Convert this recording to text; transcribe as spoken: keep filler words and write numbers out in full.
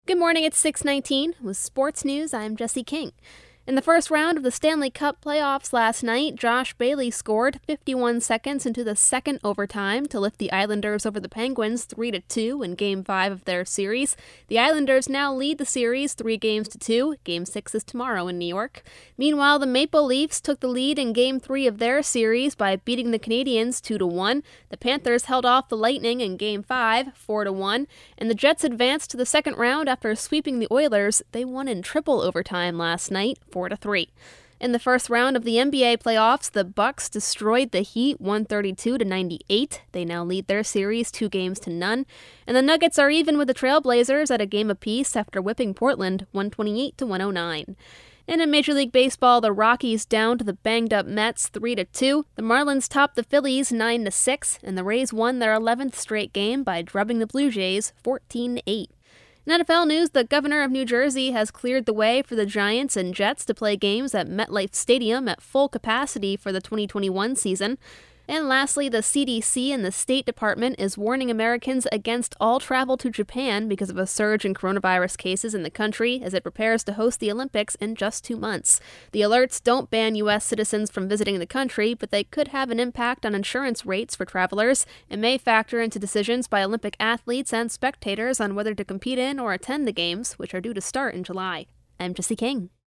Good morning, it's six nineteen. With sports news, I'm Jesse King. In the first round of the Stanley Cup playoffs last night, Josh Bailey scored fifty-one seconds into the second overtime to lift the Islanders over the Penguins three to two in Game five of their series. The Islanders now lead the series three games to two. Game six is tomorrow in New York. Meanwhile, the Maple Leafs took the lead in Game three of their series by beating the Canadiens two to one. The Panthers held off the Lightning in Game five, four to one. And the Jets advanced to the second round after sweeping the Oilers. They won in triple overtime last night, four to three. In the first round of the N B A playoffs, the Bucks destroyed the Heat one thirty-two to ninety-eight. They now lead their series two games to none. And the Nuggets are even with the Trailblazers at a game apiece after whipping Portland one twenty-eight to one oh nine. And in Major League Baseball, the Rockies down to the banged-up Mets three to two. The Marlins topped the Phillies nine to six, and the Rays won their eleventh straight game by drubbing the Blue Jays fourteen to eight. In N F L news, the governor of New Jersey has cleared the way for the Giants and Jets to play games at MetLife Stadium at full capacity for the twenty twenty-one season. And lastly, the C D C and the State Department is warning Americans against all travel to Japan because of a surge in coronavirus cases in the country as it prepares to host the Olympics in just two months. The alerts don't ban U S citizens from visiting the country, but they could have an impact on insurance rates for travelers and may factor into decisions by Olympic athletes and spectators on whether to compete in or attend the Games, which are due to start in July. I'm Jesse King.